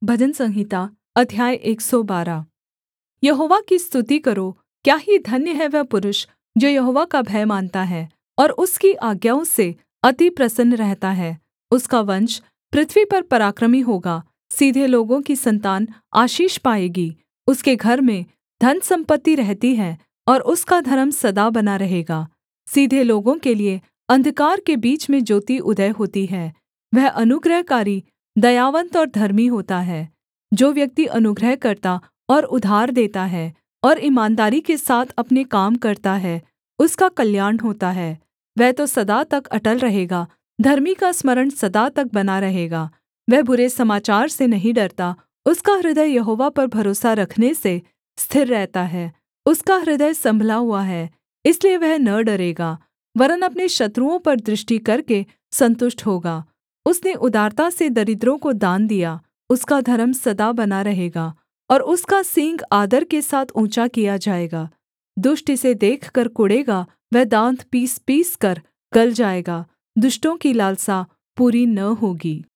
भजन संहिता अध्याय 112। यहोवा की स्तुति करो। क्या ही धन्य है वह पुरुष जो यहोवा का भय मानता है और उसकी आज्ञाओं से अति प्रसन्न रहता है। उसका वंश पृथ्वी पर पराक्रमी होगा, सीधे लोगों की सन्तान आशीष पाएगी। उसके घर में धनसम्पत्ति रहती है और उसका धर्म सदा बना रहेगा। सीधे लोगों के लिये अंधकार के बीच में ज्योति उदय होती है। वह अनुग्रहकारी, दयावन्त और धर्मी होता है। जो व्यक्ति अनुग्रह करता और उधार देता है और ईमानदारी के साथ अपने काम करता है, उसका कल्याण होता है। वह तो सदा तक अटल रहेगा, धर्मी का स्मरण सदा तक बना रहेगा। वह बुरे समाचार से नहीं डरता, उसका हृदय यहोवा पर भरोसा रखने से स्थिर रहता है। उसका हृदय सम्भला हुआ है, इसलिए वह न डरेगा, वरन् अपने शत्रुओं पर दृष्टि करके सन्तुष्ट होगा। उसने उदारता से दरिद्रों को दान दिया, उसका धर्म सदा बना रहेगा और उसका सींग आदर के साथ ऊँचा किया जाएगा। दुष्ट इसे देखकर कुढ़ेगा, वह दाँत पीसपीसकर गल जाएगा। दुष्टों की लालसा पूरी न होगी।